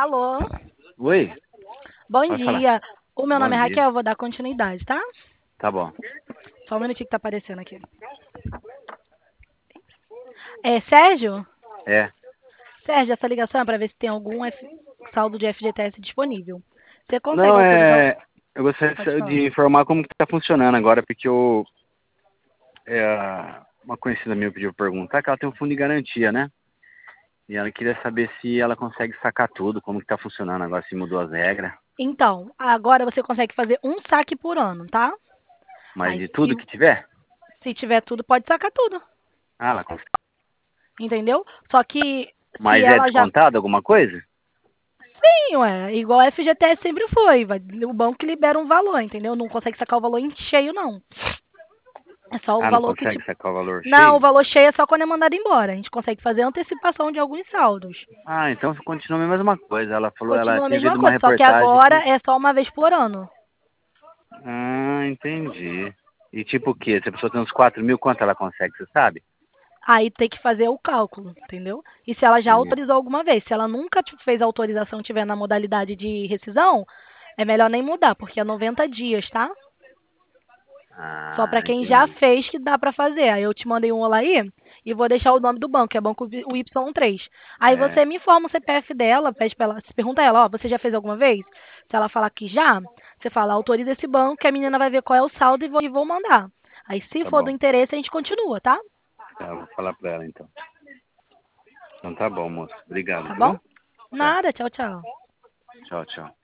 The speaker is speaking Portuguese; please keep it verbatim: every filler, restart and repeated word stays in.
Alô? Oi? Bom Pode falar. dia. O meu Bom nome é dia. Raquel, eu vou dar continuidade, tá? Tá bom. Só um minutinho que tá aparecendo aqui. É, Sérgio? É. Sérgio, essa ligação é para ver se tem algum F- saldo de F G T S disponível. Você consegue Não, autorizar o... é... Eu Pode gostaria falar. de informar como que tá funcionando agora, porque eu... É... Uma conhecida minha pediu pra perguntar que ela tem um fundo de garantia, né? E ela queria saber se ela consegue sacar tudo, como que tá funcionando agora, se mudou as regras. Então, agora você consegue fazer um saque por ano, tá? Mas Aí, de se, tudo que tiver? se tiver tudo, pode sacar tudo, Ah, ela consegue. entendeu? Só que se Mas é ela já... descontado alguma coisa? Sim, ué, igual a F G T S sempre foi. Vai, o banco libera um valor, entendeu? Não consegue sacar o valor em cheio, não. É só o Ah, não valor que, consegue tipo... sacar o valor Não, o cheio? valor cheio é só quando é mandado embora. A gente consegue fazer antecipação de alguns saldos. Ah, então continua a mesma coisa. Ela falou, ela Continua a tinha mesma visto uma coisa, só que reportagem agora que... é só uma vez por ano. Ah, entendi. E tipo o quê? Se a pessoa tem uns quatro mil, quanto ela consegue, você sabe? Aí tem que fazer o cálculo, entendeu? E se ela já Hum. autorizou alguma vez, se ela nunca tipo, fez a autorização e tiver na modalidade de rescisão, é melhor nem mudar, porque é noventa dias, tá? Só para Ah, quem já entendi. fez que dá para fazer. Aí eu te mandei um olá aí e vou deixar o nome do banco, que é banco o Y três. Aí É, você me informa o C P F dela, pede pra ela, se pergunta a ela, ó, você já fez alguma vez? Se ela falar que já, você fala, autoriza esse banco, que a menina vai ver qual é o saldo e vou, e vou mandar. Aí se tá for do bom. interesse, a gente continua, tá? Tá, vou falar pra ela então. Então tá bom, moço. Obrigado, Tá tá bom? bom? Tá. Nada, tchau, tchau. Tchau, tchau.